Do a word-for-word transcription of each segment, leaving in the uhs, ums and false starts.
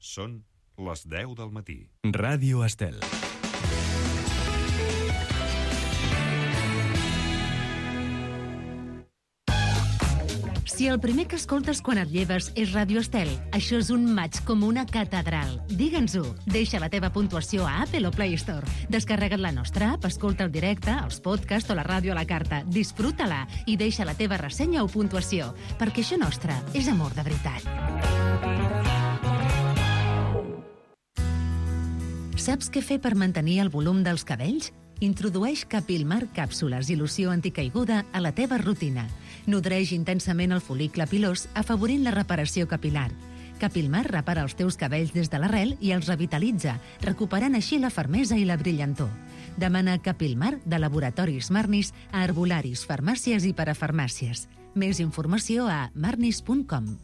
Són les deu del matí. Ràdio Estel. Si el primer que escoltes quan et lleves és Ràdio Estel, això és un maig com una catedral. Digue'ns-ho. Deixa la teva puntuació a Apple o Play Store. Descarrega't la nostra app, escolta el directe, els podcasts o la ràdio a la carta. Disfruta-la i deixa la teva ressenya o puntuació, perquè això nostre és amor de veritat. Saps què fer per mantenir el volum dels cabells? Introdueix Capilmar càpsules i loció anticaiguda a la teva rutina. Nodreix intensament el fol·licle pilós, afavorint la reparació capilar. Capilmar repara els teus cabells des de l'arrel i els revitalitza, recuperant així la fermesa i la brillantor. Demana Capilmar de Laboratoris Marnis a herbolaris, farmàcies i parafarmàcies. Més informació a marnis punt com.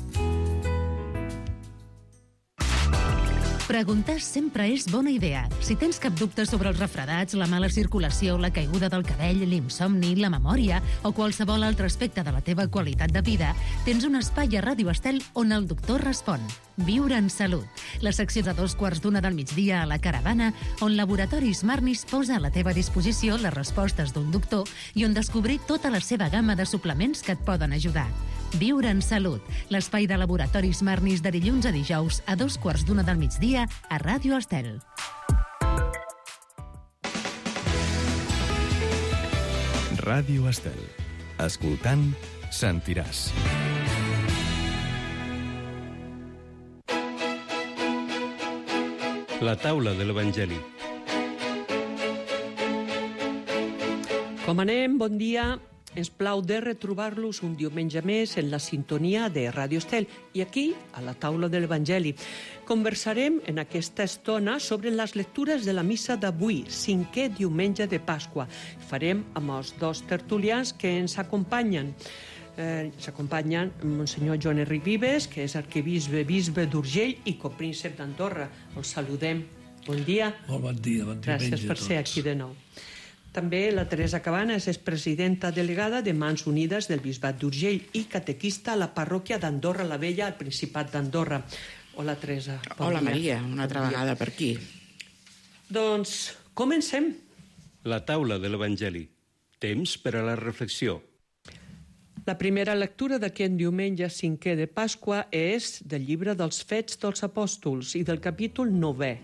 Preguntar sempre és bona idea. Si tens cap dubte sobre els refredats, la mala circulació, la caiguda del cabell, l'insomni, la memòria o qualsevol altre aspecte de la teva qualitat de vida, tens un espai a Ràdio Estel on el doctor respon. Viure en salut. La secció de dos quarts d'una del migdia a la Caravana, on Laboratoris Marnis posa a la teva disposició les respostes d'un doctor i on descobrir tota la seva gamma de suplements que et poden ajudar. Viure en salut. L'espai de Laboratoris Marnis de dilluns a dijous a dos quarts d'una del migdia a Ràdio Estel. Ràdio Estel. Escoltant, sentiràs. La taula de l'Evangeli. Com anem? Bon dia. Ens plau de retrobar-los un diumenge més en la sintonia de Ràdio Estel i aquí, a la taula de l'Evangeli. Conversarem en aquesta estona sobre les lectures de la missa d'avui, cinquè diumenge de Pasqua. Farem amb els dos tertulians que ens acompanyen. Eh, ens acompanyen Monsenyor Joan Enric Vives, que és arquebisbe, bisbe d'Urgell i copríncep d'Andorra. Els saludem. Bon dia. Molt bon dia, bon dia. Gràcies per ser aquí de nou. També la Teresa Cabanes és presidenta delegada de Mans Unides del Bisbat d'Urgell i catequista a la parròquia d'Andorra la Vella, al Principat d'Andorra. Hola, Teresa. Bon Hola, dia. Maria, una altra bon vegada per aquí. Doncs comencem. La taula de l'Evangeli. Temps per a la reflexió. La primera lectura d'aquest diumenge cinquè de Pasqua és del llibre dels Fets dels Apòstols i del capítol novè.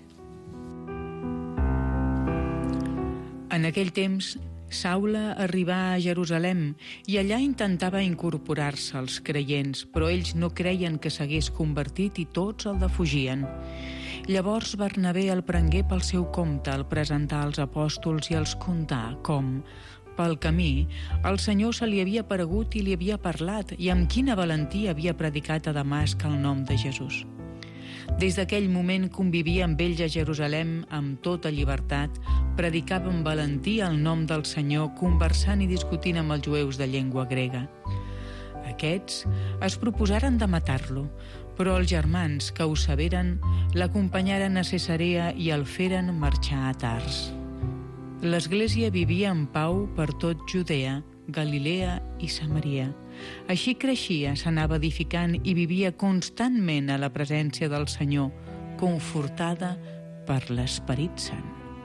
En aquell temps, Saula arribà a Jerusalem i allà intentava incorporar-se als creients, però ells no creien que s'hagués convertit i tots el defugien. Llavors Bernabé el prengué pel seu compte, el presentà als apòstols i els contà com, pel camí, el Senyor se li havia aparegut i li havia parlat i amb quina valentia havia predicat a Damasc el nom de Jesús. Des d'aquell moment convivia amb ells a Jerusalem amb tota llibertat, predicava amb valentia el nom del Senyor, conversant i discutint amb els jueus de llengua grega. Aquests es proposaren de matar-lo, però els germans que ho saberen l'acompanyaren a Cesarea i el feren marxar a Tars. L'Església vivia en pau per tot Judea, Galilea i Samaria. Així creixia, s'anava edificant i vivia constantment a la presència del Senyor, confortada per l'Esperit Sant.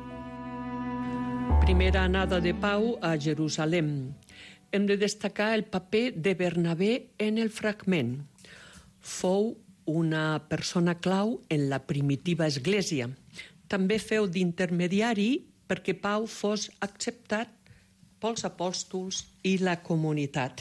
Primera anada de Pau a Jerusalem. Hem de destacar el paper de Bernabé en el fragment. Fou una persona clau en la primitiva església. També feu d'intermediari perquè Pau fos acceptat pels apòstols i la comunitat.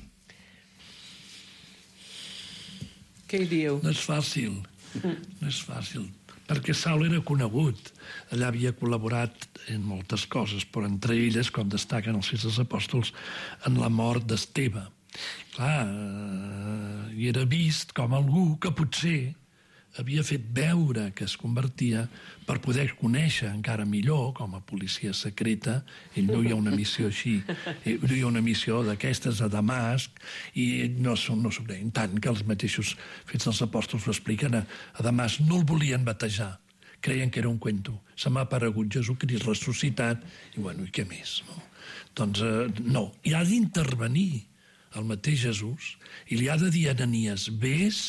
Què hi diu? No és fàcil, no és fàcil, perquè Saul era conegut. Allà havia col·laborat en moltes coses, però entre elles, com destaquen els Fets dels Apòstols, en la mort d'Esteve. Clar, eh, i era vist com algú que potser havia fet veure que es convertia per poder conèixer encara millor, com a policia secreta. Ell no hi ha una missió així, no hi ha una missió d'aquestes a Damasc, i no són, no són tant que els mateixos Fets dels Apòstols ho expliquen. A, a Damasc no el volien batejar, creien que era un cuento. Se m'ha aparegut Jesucrist ressuscitat, i bueno, i què més? No? Doncs eh, no, hi ha d'intervenir el mateix Jesús, i li ha de dir a Ananies, vés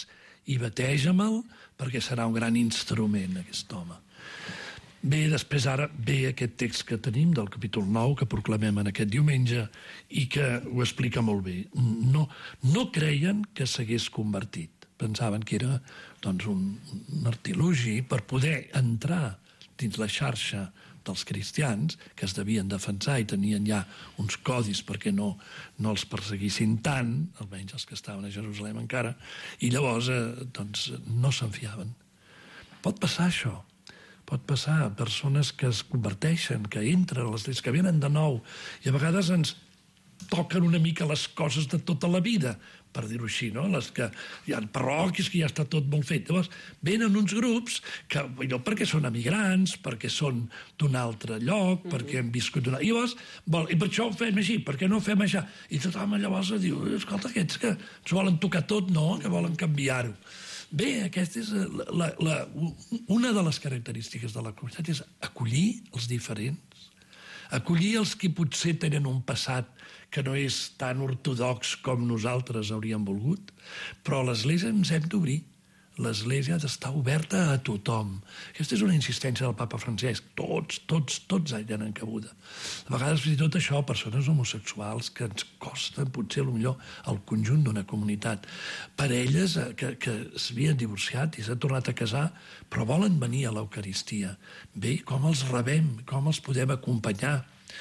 i bateja-me'l perquè serà un gran instrument, aquest home. Bé, després ara ve aquest text que tenim del capítol nou, que proclamem en aquest diumenge, i que ho explica molt bé. No, no creien que s'hagués convertit. Pensaven que era doncs, un, un artilugi per poder entrar dins la xarxa dels cristians, que es devien defensar i tenien ja uns codis perquè no, no els perseguissin tant, almenys els que estaven a Jerusalem encara, i llavors eh, doncs, no se'n fiaven. Pot passar això. Pot passar persones que es converteixen, que entren a l'església, que venen de nou, i a vegades ens toquen una mica les coses de tota la vida, per dir-ho així, no? Les que hi ha parròquies que ja està tot molt fet. Llavors, venen uns grups que, no, perquè són emigrants, perquè són d'un altre lloc, mm-hmm. perquè han viscut d'una... I llavors, vol, i per això ho fem així, per què no ho fem això? I tothom llavors diu, escolta, aquests que ens volen tocar tot, no? Que volen canviar-ho. Bé, aquesta és la, la, la, una de les característiques de la comunitat, és acollir els diferents, acollir els que potser tenen un passat que no és tan ortodox com nosaltres hauríem volgut, però a l'Església ens hem d'obrir. L'Església ha d'estar oberta a tothom. Aquesta és una insistència del papa Francesc. Tots, tots, tots hi tenen cabuda. A vegades, fins i tot això, persones homosexuals que ens costen, potser, potser el conjunt d'una comunitat. Parelles que, que s'havien divorciat i s'han tornat a casar, però volen venir a l'Eucaristia. Bé, com els rebem? Com els podem acompanyar?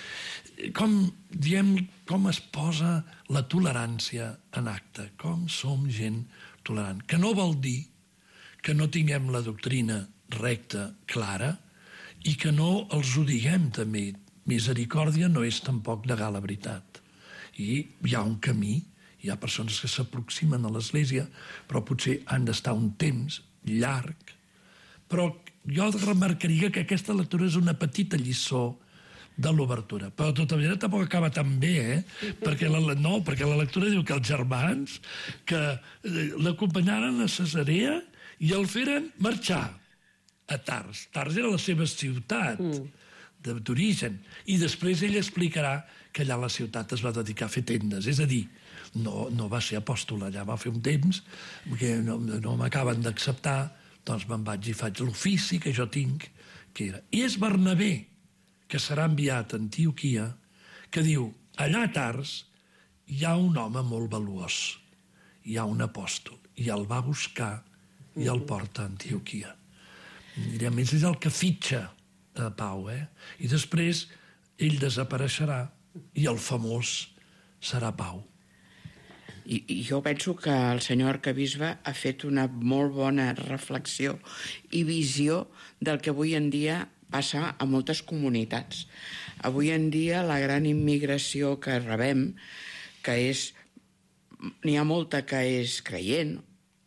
Com, diem, com es posa la tolerància en acte? Com som gent tolerant? Que no vol dir que no tinguem la doctrina recta, clara, i que no els ho diguem també. Misericòrdia no és tampoc negar la veritat. I hi ha un camí, hi ha persones que s'aproximen a l'Església, però potser han d'estar un temps llarg. Però jo remarcaria que aquesta lectura és una petita lliçó de l'obertura. Però de tota manera tampoc acaba tan bé, eh? Perquè la, no, perquè la lectura diu que els germans que l'acompanyaren a Cesarea i el feren marxar a Tars. Tars era la seva ciutat mm. d'origen. I després ell explicarà que allà la ciutat es va dedicar a fer tendes. És a dir, no, no va ser apòstol, allà va fer un temps que no, no m'acaben d'acceptar, doncs me'n vaig i faig l'ofici que jo tinc. Que era. I és Bernabé, que serà enviat a Antioquia, que diu, allà a Tars hi ha un home molt valuós, hi ha un apòstol, i el va buscar i el porta a Antioquia. I a més és el que fitxa a Pau, eh? I després ell desapareixerà i el famós serà Pau. I, I jo penso que el senyor arquebisbe ha fet una molt bona reflexió i visió del que avui en dia passa a moltes comunitats. Avui en dia la gran immigració que rebem, que és... n'hi ha molta que és creient,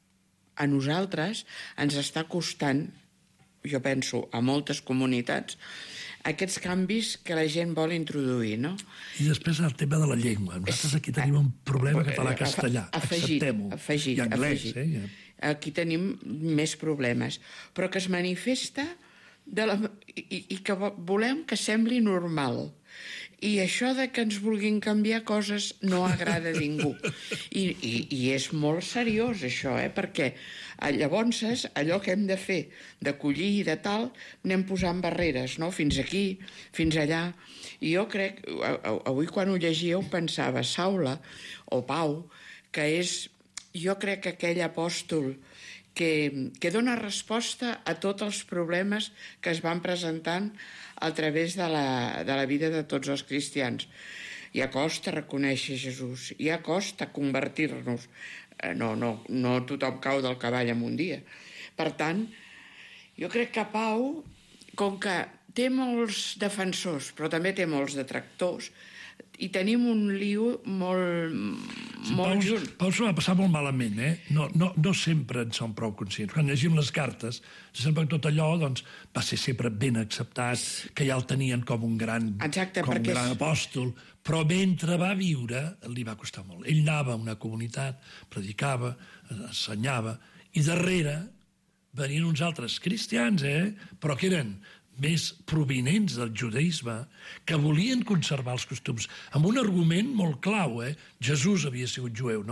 a nosaltres ens està costant, jo penso, a moltes comunitats, aquests canvis que la gent vol introduir, no? I després el tema de la llengua. Nosaltres aquí tenim un problema català-castellà. Acceptem-ho. Afegit, I anglès, afegit. Eh? Aquí tenim més problemes, però que es manifesta de la... I, i que volem que sembli normal. I això de que ens vulguin canviar coses no agrada a ningú. I, i, i és molt seriós, això, eh? Perquè llavors allò que hem de fer, d'acollir i de tal, anem posant barreres, no? Fins aquí, fins allà. I jo crec, avui quan ho llegíeu pensava, Saula o Pau, que és, jo crec que aquell apòstol que, que dona resposta a tots els problemes que es van presentant a través de la, de la vida de tots els cristians. Ja costa reconèixer Jesús, ja costa convertir-nos. No, no, no tothom cau del cavall en un dia. Per tant, jo crec que Pau, com que té molts defensors, però també té molts detractors, i tenim un lío molt, sí, molt Pau, junt. Pau s'ho va passar molt malament, eh? No, no, no sempre en som prou conscients. Quan llegim les cartes, sembla que tot allò doncs, va ser sempre ben acceptat, que ja el tenien com un gran, Exacte, com un gran és... apòstol, però mentre va viure li va costar molt. Ell anava a una comunitat, predicava, ensenyava, i darrere venien uns altres cristians, eh? Però que eren més provinents del judaïsme, que volien conservar els costums, amb un argument molt clau, eh? Jesús havia sigut jueu, no?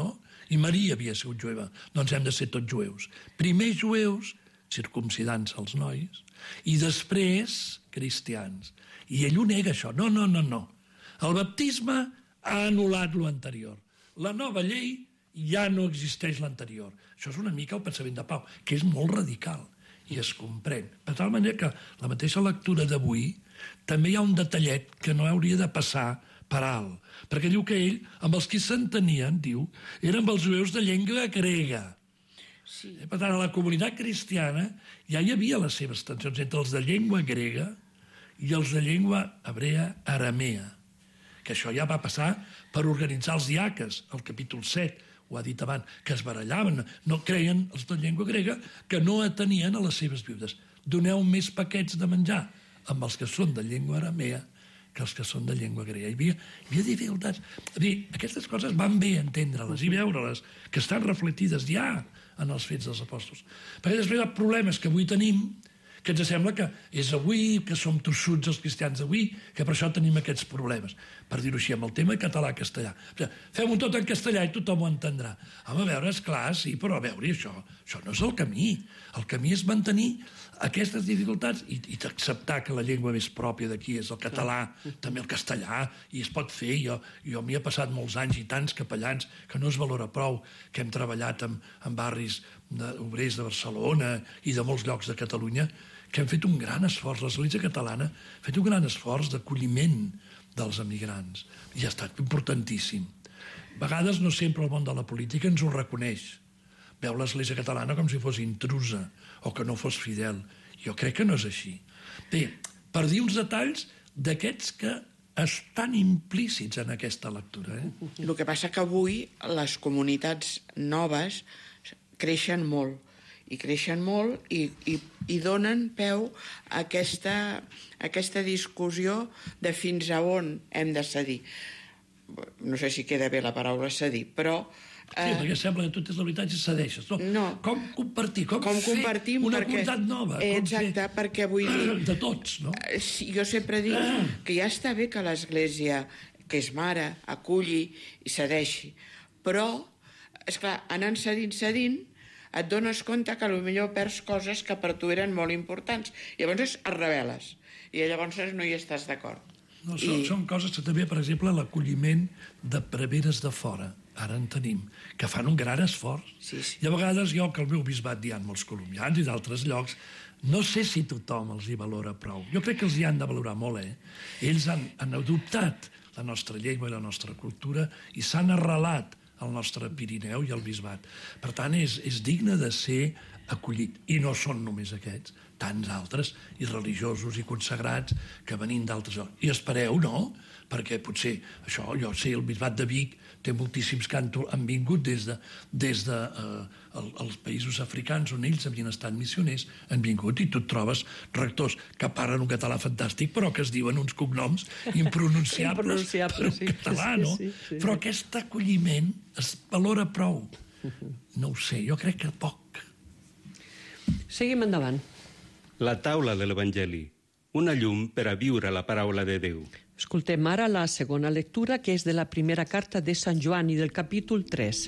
I Maria havia sigut jueva. Doncs hem de ser tots jueus. Primer jueus, circumcidant-se els nois, i després cristians. I ell ho nega, això. No, no, no, no. El baptisme ha anul·lat l'anterior. La nova llei ja no existeix l'anterior. Això és una mica el pensament de Pau, que és molt radical i es comprèn. De tal manera que la mateixa lectura d'avui també hi ha un detallet que no hauria de passar per alt, perquè diu que ell, amb els que s'entenien, diu, eren amb els jueus de llengua grega. Sí. Per tant, a la comunitat cristiana ja hi havia les seves tensions entre els de llengua grega i els de llengua hebrea aramea, que això ja va passar per organitzar els diaques, al capítol set, ho ha dit abans, que es barallaven, no creien els de llengua grega, que no atenien a les seves viudes. Doneu més paquets de menjar amb els que són de llengua aramea que els que són de llengua grega. Hi havia, hi havia dificultats. Dir, aquestes coses van bé entendre-les i veure-les, que estan reflectides ja en els fets dels apòstols. Perquè després hi ha problemes que avui tenim, que ens sembla que és avui, que som tossuts els cristians d'avui, que per això tenim aquests problemes. Per dir-ho així, amb el tema català-castellà. Fem-ho tot en castellà i tothom ho entendrà. Home, a veure, esclar, sí, però a veure, això, això no és el camí. El camí és mantenir aquestes dificultats i, i acceptar que la llengua més pròpia d'aquí és el català, també el castellà, i es pot fer. Jo, jo m'hi he passat molts anys i tants capellans que no es valora prou, que hem treballat en, en barris de, obrers de Barcelona i de molts llocs de Catalunya, que hem fet un gran esforç, l'Església catalana ha fet un gran esforç d'acolliment dels emigrants, i ha estat importantíssim. A vegades no sempre el món de la política ens ho reconeix. Veu l'Església catalana com si fos intrusa o que no fos fidel. Jo crec que no és així. Bé, per dir uns detalls d'aquests que estan implícits en aquesta lectura. Eh? El que passa que avui les comunitats noves creixen molt, i creixen molt i, i, i donen peu a aquesta, a aquesta discussió de fins a on hem de cedir. No sé si queda bé la paraula cedir, però... Sí, perquè sembla que tot és la veritat i cedeixes. No. no. Com compartir? Com, com fer una perquè, comunitat nova? Exacte, fer... perquè vull dir... De tots, no? Jo sempre dic que ja està bé que l'Església, que és mare, aculli i cedeixi, però, esclar, anant cedint, cedint, et dones compte que potser perds coses que per tu eren molt importants. Llavors es rebel·les i llavors no hi estàs d'acord. No, són, I... són coses que també, per exemple, l'acolliment de preveres de fora, ara en tenim, que fan un gran esforç. Sí, sí. I a vegades jo, que al meu bisbat hi ha molts colombians i d'altres llocs, no sé si tothom els hi valora prou. Jo crec que els hi han de valorar molt, eh? Ells han, han adoptat la nostra llengua i la nostra cultura i s'han arrelat al nostre Pirineu i al Bisbat. Per tant, és, és digne de ser acollit. I no són només aquests, tants altres, i religiosos i consagrats, que venim d'altres llocs. I espereu, no? Perquè potser, això, jo sé, el Bisbat de Vic té moltíssims que han, han vingut des de, des de eh, el, els països africans on ells havien estat missioners, han vingut i tu et trobes rectors que parlen un català fantàstic però que es diuen uns cognoms impronunciables per un català, no? Sí, sí, sí. Però aquest acolliment es valora prou. No ho sé, jo crec que poc. Seguim endavant. La taula de l'Evangeli, una llum per a viure la paraula de Déu. Escoltem ara la segona lectura, que és de la primera carta de Sant Joan i del capítol tres.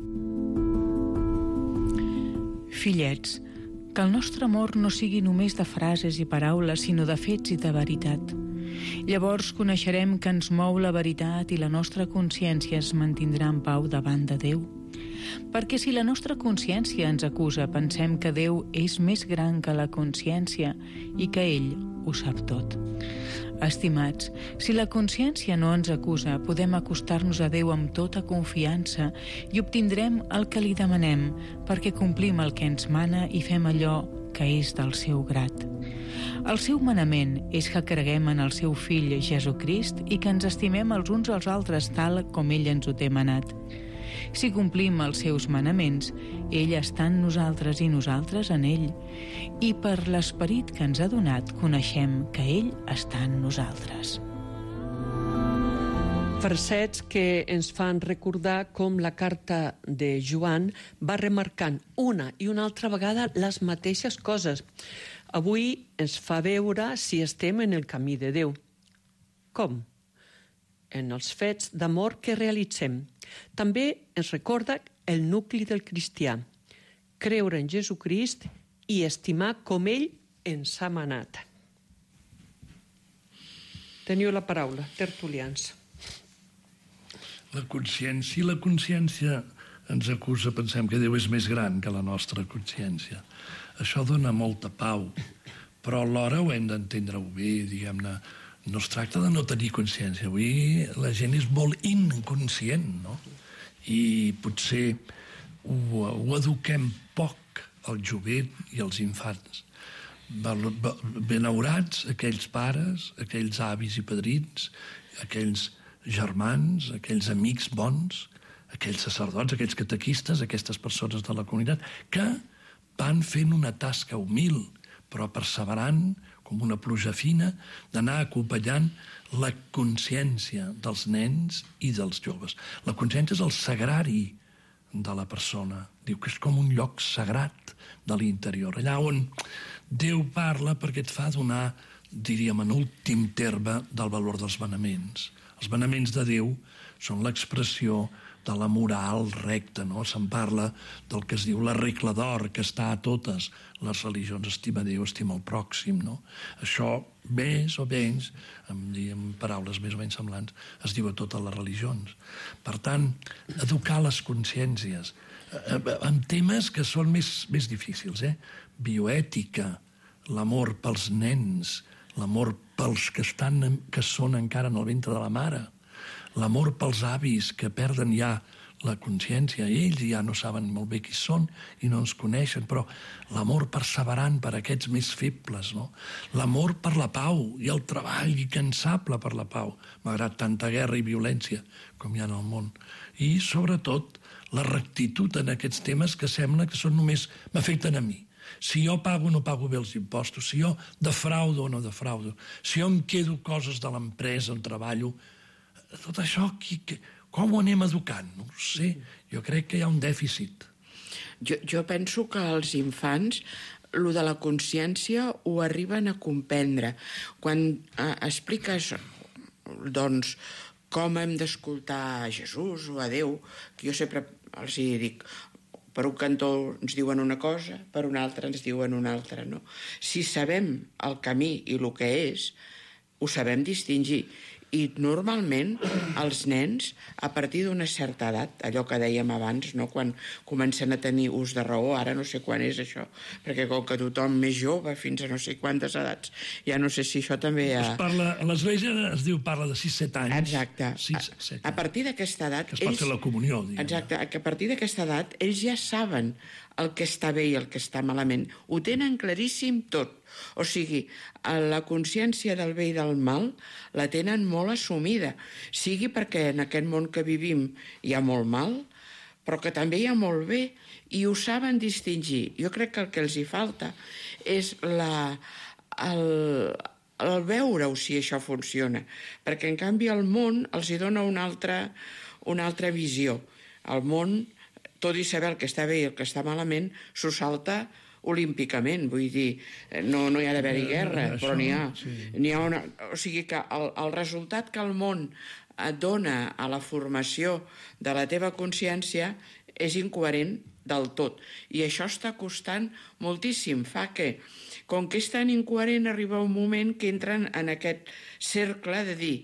Fillets, que el nostre amor no sigui només de frases i paraules, sinó de fets i de veritat. Llavors coneixerem que ens mou la veritat i la nostra consciència es mantindrà en pau davant de Déu. Perquè si la nostra consciència ens acusa, pensem que Déu és més gran que la consciència i que ell ho sap tot. Estimats, si la consciència no ens acusa, podem acostar-nos a Déu amb tota confiança i obtindrem el que li demanem, perquè complim el que ens mana i fem allò que és del seu grat. El seu manament és que creguem en el seu fill Jesucrist i que ens estimem els uns als altres tal com ell ens ho té manat. Si complim els seus manaments, ell està en nosaltres i nosaltres en ell. I per l'esperit que ens ha donat, coneixem que ell està en nosaltres. Versets que ens fan recordar com la carta de Joan va remarcant una i una altra vegada les mateixes coses. Avui ens fa veure si estem en el camí de Déu. Com? En els fets d'amor que realitzem. També ens recorda el nucli del cristià, creure en Jesucrist i estimar com ell ens ha manat. Teniu la paraula, tertulians. La consciència, la consciència ens acusa, pensem que Déu és més gran que la nostra consciència. Això dona molta pau, però alhora ho hem d'entendre-ho bé, diguem-ne. No es tracta de no tenir consciència. Avui la gent és molt inconscient, no? I potser ho, ho eduquem poc al jovent i als infants. Benaurats aquells pares, aquells avis i padrins, aquells germans, aquells amics bons, aquells sacerdots, aquells catequistes, aquestes persones de la comunitat, que van fent una tasca humil, però perseverant, com una pluja fina, d'anar acompanyant la consciència dels nens i dels joves. La consciència és el sagrari de la persona. Diu que és com un lloc sagrat de l'interior, allà on Déu parla perquè et fa donar, diríem, en últim terme, del valor dels manaments. Els manaments de Déu són l'expressió de la moral recta, no? Se'n parla del que es diu la regla d'or, que està a totes les religions. Estima Déu, estima el pròxim, no? Això, més o menys, amb, diguem, paraules més o menys semblants, es diu a totes les religions. Per tant, educar les consciències en temes que són més, més difícils, eh? Bioètica, l'amor pels nens, l'amor pels que, estan, que són encara en el ventre de la mare, l'amor pels avis que perden ja la consciència, ells ja no saben molt bé qui són i no ens coneixen, però l'amor perseverant per aquests més febles, no? L'amor per la pau i el treball incansable per la pau, malgrat tanta guerra i violència com hi ha en el món. I, sobretot, la rectitud en aquests temes que sembla que són només m'afecten a mi. Si jo pago o no pago bé els impostos, si jo defraudo o no defraudo, si jo em quedo coses de l'empresa on treballo, tot això, qui, qui, com ho anem educant? No ho sé, jo crec que hi ha un dèficit. Jo, jo penso que els infants, lo de la consciència, ho arriben a comprendre. Quan eh, expliques, doncs, com hem d'escoltar a Jesús o a Déu, que jo sempre els hi dic, per un cantó ens diuen una cosa, per un altre ens diuen una altra, no? Si sabem el camí i el que és, ho sabem distingir. I normalment els nens, a partir d'una certa edat, allò que dèiem abans, no? Quan comencen a tenir ús de raó, ara no sé quan és això, perquè com que tothom més jove, fins a no sé quantes edats, ja no sé si això també hi ha... Es parla, a l'Església es diu parla de sis set anys. Exacte. sis, set, a, a partir d'aquesta edat... Que es pot ells, fer la comunió, diguem. Exacte, que a partir d'aquesta edat ells ja saben el que està bé i el que està malament. Ho tenen claríssim tot. O sigui, la consciència del bé i del mal la tenen molt assumida, sigui perquè en aquest món que vivim hi ha molt mal, però que també hi ha molt bé, i ho saben distingir. Jo crec que el que els hi falta és la, el, el veure-ho si això funciona, perquè en canvi el món els hi dona una altra, una altra visió. El món, tot i saber el que està bé i el que està malament, s'ho salta olímpicament, vull dir, no, no hi ha d'haver-hi guerra, però n'hi ha. Sí. N'hi ha una, o sigui que el, el resultat que el món et dona a la formació de la teva consciència és incoherent del tot. I això està costant moltíssim. Fa que, com que és tan incoherent, arriba un moment que entren en aquest cercle de dir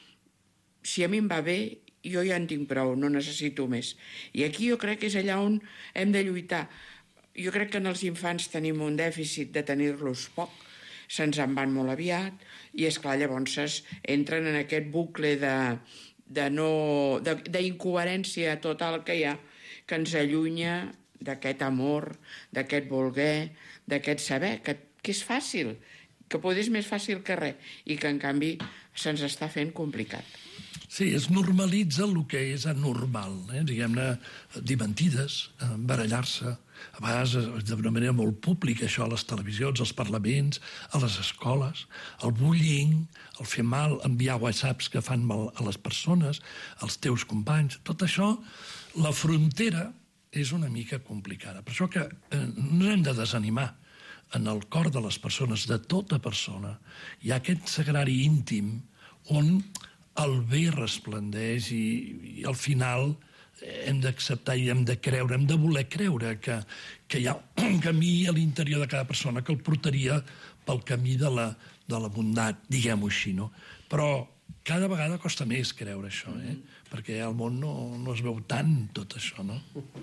si a mi em va bé, jo ja en tinc prou, no necessito més. I aquí jo crec que és allà on hem de lluitar. Jo crec que en els infants tenim un dèficit de tenir-los poc, se'ns en van molt aviat, i esclar, llavors entren en aquest bucle de, de no, de, d'incoherència total que hi ha, que ens allunya d'aquest amor, d'aquest voler, d'aquest saber, que, que és fàcil, que potser és més fàcil que res, i que en canvi se'ns està fent complicat. Sí, es normalitza el que és anormal, eh? Diguem-ne, dir mentides, barallar-se, a vegades d'una manera molt pública, això a les televisions, als parlaments, a les escoles, el bullying, el fer mal, enviar whatsapps que fan mal a les persones, als teus companys, tot això, la frontera és una mica complicada. Per això que eh, no hem de desanimar. En el cor de les persones, de tota persona, hi ha aquest sagrari íntim on el bé resplendeix i, i al final hem d'acceptar i hem de creure, hem de voler creure que, que hi ha un camí a l'interior de cada persona que el portaria pel camí de la, de la bondat, diguem-ho així, no? Però cada vegada costa més creure això, eh? Perquè al món no, no es veu tant tot això, no?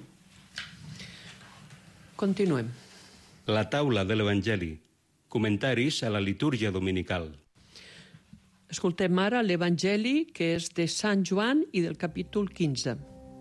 Continuem. La taula de l'Evangeli. Comentaris a la litúrgia dominical. Escoltem ara l'Evangeli, que és de Sant Joan i del capítol quinze.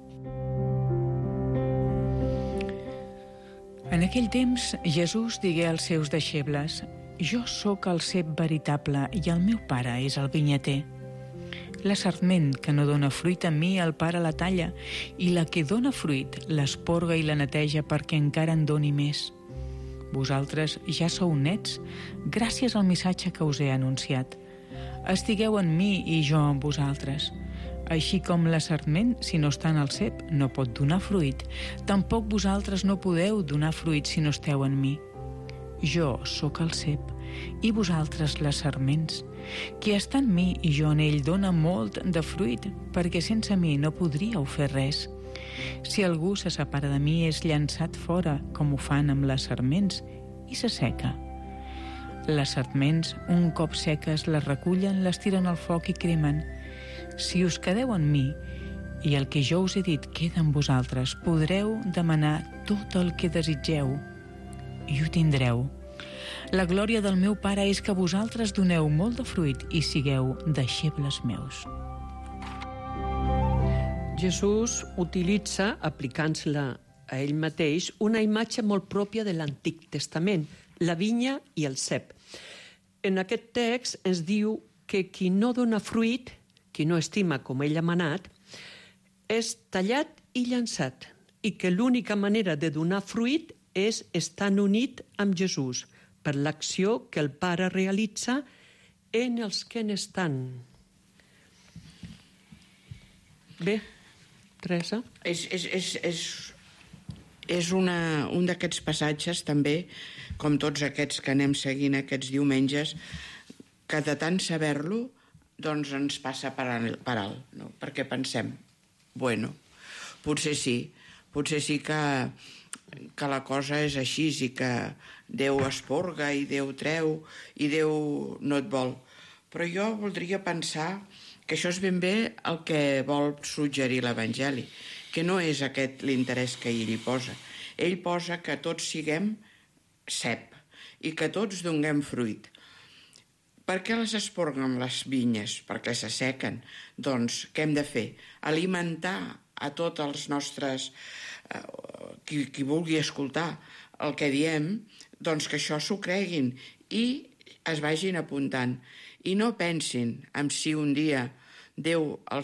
En aquell temps, Jesús digué als seus deixebles: «Jo sóc el cep veritable i el meu pare és el vinyater. La sarment que no dóna fruit a mi, el pare la talla, i la que dóna fruit l'esporga i la neteja perquè encara en doni més. Vosaltres ja sou nets gràcies al missatge que us he anunciat. Estigueu en mi i jo en vosaltres. Així com la sarment, si no està en el cep, no pot donar fruit. Tampoc vosaltres no podeu donar fruit si no esteu en mi. Jo sóc el cep i vosaltres les sarments. Qui està en mi i jo en ell dona molt de fruit, perquè sense mi no podríeu fer res. Si algú se separa de mi és llançat fora, com ho fan amb les sarments, i s'asseca. Les sarments, un cop seques, les recullen, les tiren al foc i cremen. Si us quedeu en mi i el que jo us he dit queda en vosaltres, podreu demanar tot el que desitgeu i ho tindreu. La glòria del meu Pare és que vosaltres doneu molt de fruit i sigueu deixebles meus». Jesús utilitza, aplicant-se-la a ell mateix, una imatge molt pròpia de l'Antic Testament, la vinya i el cep. En aquest text ens diu que qui no dona fruit, qui no estima com ell ha manat, és tallat i llançat, i que l'única manera de donar fruit és estar unit amb Jesús, per l'acció que el Pare realitza en els que n'estan. Bé, Teresa? És, és, és, és, és una, un d'aquests passatges també, com tots aquests que anem seguint aquests diumenges, que de tant saber-lo doncs ens passa per alt, per alt, no? Perquè pensem, bueno, potser sí, potser sí que, que la cosa és així i que Déu esporga i Déu treu i Déu no et vol. Però jo voldria pensar que això és ben bé el que vol suggerir l'Evangeli, que no és aquest l'interès que ell hi posa. Ell posa que tots siguem cep i que tots donem fruit. Per què les esporguen les vinyes? Perquè s'assequen. Doncs què hem de fer? Alimentar a tots els nostres... Eh, qui, qui vulgui escoltar el que diem, doncs que això s'ho creguin i es vagin apuntant. I no pensin en si un dia Déu els,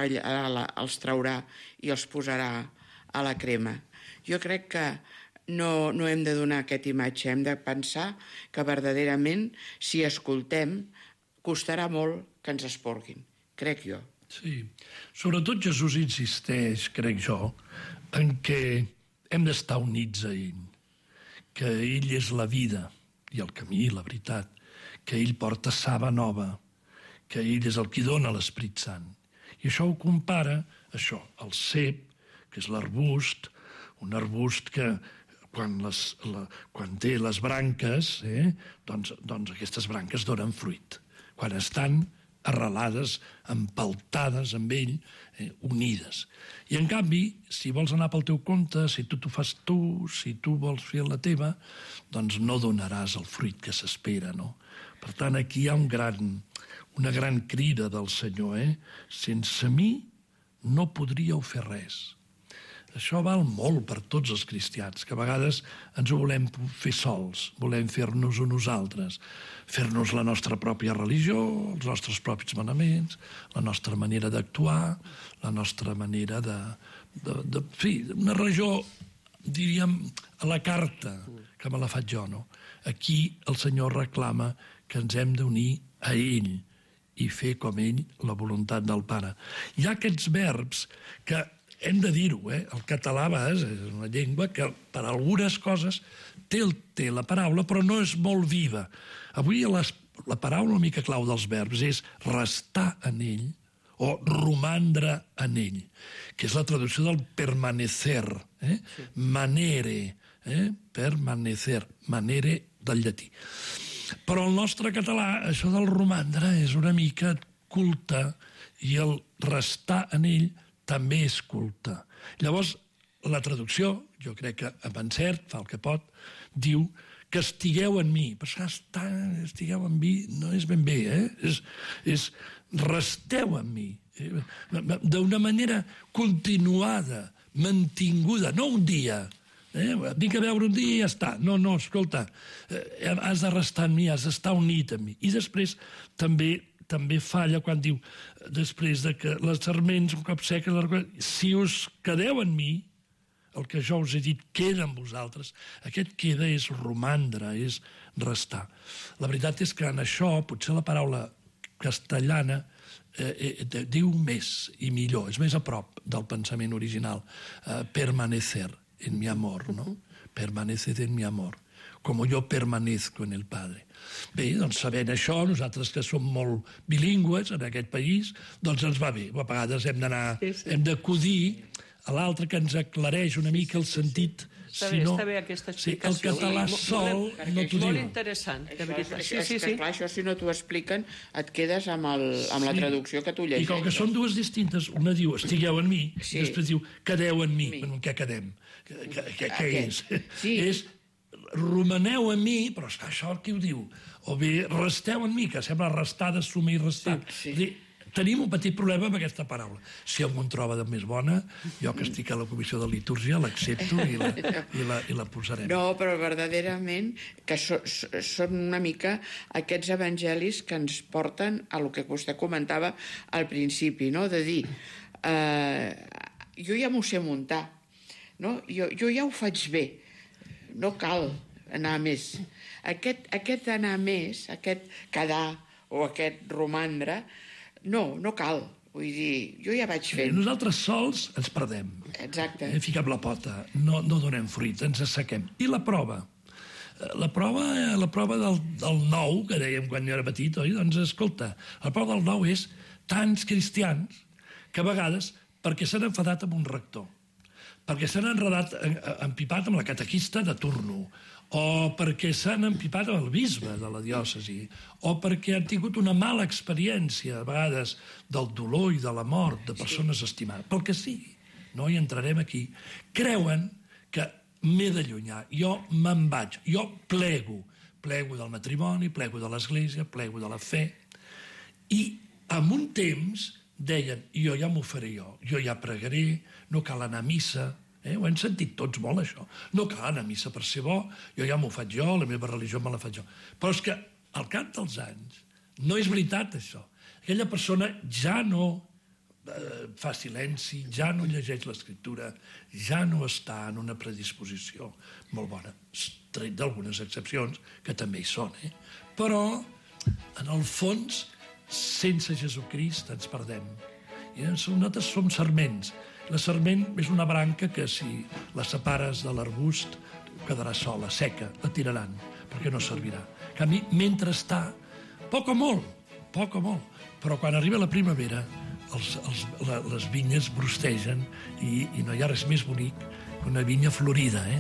els traurà i els posarà a la crema. Jo crec que no, no hem de donar aquesta imatge, hem de pensar que verdaderament, si escoltem, costarà molt que ens esporguin, crec jo. Sí, sobretot Jesús insisteix, crec jo, en que hem d'estar units a ell, que ell és la vida i el camí, la veritat, que ell porta saba nova, que ell és el qui dona l'Esperit Sant. I això ho compara, això, el cep, que és l'arbust, un arbust que quan, les, la, quan té les branques, eh, doncs, doncs aquestes branques donen fruit. Quan estan arrelades, empaltades amb ell, eh, unides. I en canvi, si vols anar pel teu compte, si tu t'ho fas tu, si tu vols fer la teva, doncs no donaràs el fruit que s'espera, no? Per tant, aquí hi ha un gran, una gran crida del Senyor, eh? Sense mi no podríeu fer res. Això val molt per tots els cristians, que a vegades ens ho volem fer sols, volem fer-nos a nosaltres, fer-nos la nostra pròpia religió, els nostres propis manaments, la nostra manera d'actuar, la nostra manera de... de, de fi, una religió, diríem, a la carta, que me la faig jo, no? Aquí el Senyor reclama que ens hem d'unir a ell i fer com ell la voluntat del Pare. Hi ha aquests verbs que hem de dir-ho, eh? El català és una llengua que per algunes coses té, el, té la paraula però no és molt viva. Avui les, la paraula una mica clau dels verbs és restar en ell o romandre en ell, que és la traducció del permanecer, eh? Sí. Manere, eh? Permanecer, manere del llatí. Però el nostre català, això del romandre, és una mica culte i el restar en ell també és culte. Llavors, la traducció, jo crec que amb encert, fa el que pot, diu que estigueu en mi. Però estar, estigueu en mi no és ben bé, eh? És, és resteu en mi. D'una manera continuada, mantinguda, no un dia. Eh? Vinc a veure un dia i ja està. No, no, escolta, eh, has de restar en mi, has d'estar unit amb mi. I després també també falla quan diu, després de que les sarments un cop seques, si us quedeu en mi, el que jo us he dit queda en vosaltres, aquest queda és romandre, és restar. La veritat és que en això, potser la paraula castellana eh, eh, diu més i millor, és més a prop del pensament original, eh, permanecer en mi amor, no? Permanecer en mi amor, com jo permanezco en el Padre. Bé, doncs sabent això, nosaltres que som molt bilingües en aquest país, doncs ens va bé. A vegades hem d'anar, sí, sí. hem d'acudir a l'altre que ens aclareix una mica el sentit. Està si bé, no, està bé aquesta explicació. Sí, el català sí, sol no t'ho diu. Molt interessant, de veritat. Això, sí, sí, sí, sí. clar, això si no t'ho expliquen et quedes amb, el, amb sí. la traducció que tu llegeixes. I com que són dues distintes, una diu estigueu en mi, sí. i després diu quedeu en mi. mi. Bueno, què quedem? Què és? Sí. És romaneu en mi, però és que això qui ho diu? O bé resteu en mi, que sembla restar, d'assumir i restar. Sí, sí. Dir, tenim un petit problema amb aquesta paraula. Si algú en troba de més bona, jo que estic a la comissió de litúrgia l'accepto i, la, i, la, i la posarem. No, però verdaderament que so, so, són una mica aquests evangelis que ens porten a lo que vostè comentava al principi, no? De dir, eh, jo ja m'ho sé muntar, no? jo, jo ja ho faig bé, no cal anar més. Aquest, aquest anar més, aquest quedar o aquest romandre, no, no cal. Vull dir, jo ja vaig fent. Nosaltres sols ens perdem. Exacte. Eh, fiquem la pota, no, no donem fruit, ens assequem. I la prova? La prova, la prova del, del nou, que dèiem quan jo era petit, oi? Doncs escolta, la prova del nou és tants cristians que a vegades, perquè s'han enfadat amb un rector, perquè s'han enredat, empipat amb la catequista de turno, o perquè s'han empipat amb el bisbe de la diòcesi, o perquè han tingut una mala experiència, a vegades, del dolor i de la mort de persones sí. estimades. Pel que sigui, no hi entrarem aquí. Creuen que m'he d'allunyar, jo me'n vaig, jo plego, plego del matrimoni, plego de l'església, plego de la fe, i en un temps deien, jo ja m'ho faré jo, jo ja pregaré, no cal anar a missa, eh? Ho hem sentit tots molt, això. No cal anar a missa per ser bo, jo ja m'ho faig jo, la meva religió me la faig jo. Però és que al cap dels anys no és veritat, això. Aquella persona ja no eh, fa silenci, ja no llegeix l'escriptura, ja no està en una predisposició molt bona, tret d'algunes excepcions, que també hi són, eh? Però, en el fons, sense Jesucrist ens perdem. I nosaltres som sarments. La sarment és una branca que si la separes de l'arbust quedarà sola, seca, la tiraran, perquè no servirà. En canvi, mentre està, poc o molt, poc o molt, però quan arriba la primavera, els, els, la, les vinyes brostegen i, i no hi ha res més bonic que una vinya florida, eh?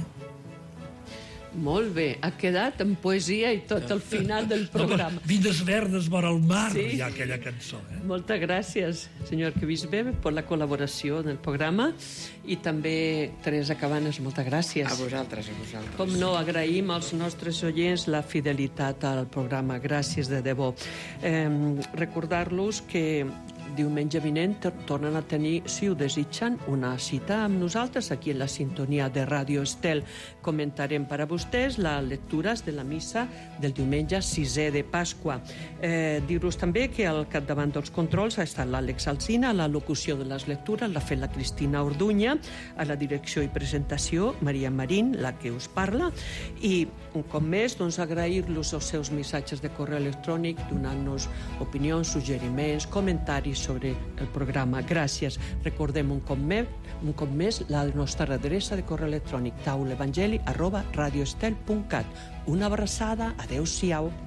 Molt bé, ha quedat en poesia i tot al final del programa. Vides verdes vora el mar, sí. Hi ha aquella cançó. Eh? Moltes gràcies, senyor Arquebisbe, per la col·laboració en el programa i també, Teresa Cabanes, moltes gràcies. A vosaltres, a vosaltres. Com no, agraïm als nostres oients la fidelitat al programa. Gràcies de debò. Eh, recordar-los que diumenge vinent tornen a tenir, si ho desitgen, una cita amb nosaltres aquí en la sintonia de Ràdio Estel. Comentarem per a vostès les lectures de la missa del diumenge sisè de Pasqua. Eh, dir-vos també que al capdavant dels controls ha estat l'Àlex Alsina, a la locució de les lectures l'ha fet la Cristina Orduña, a la direcció i presentació Maria Marín, la que us parla, i un cop més doncs, agrair-los els seus missatges de correu electrònic, donant-nos opinions, suggeriments, comentaris sobre el programa. Gràcies. Recordem un cop més, un cop més la nostra adreça de correu electrònic taulevangeli arroba radioestel punt cat. Una abraçada. Adéu-siau.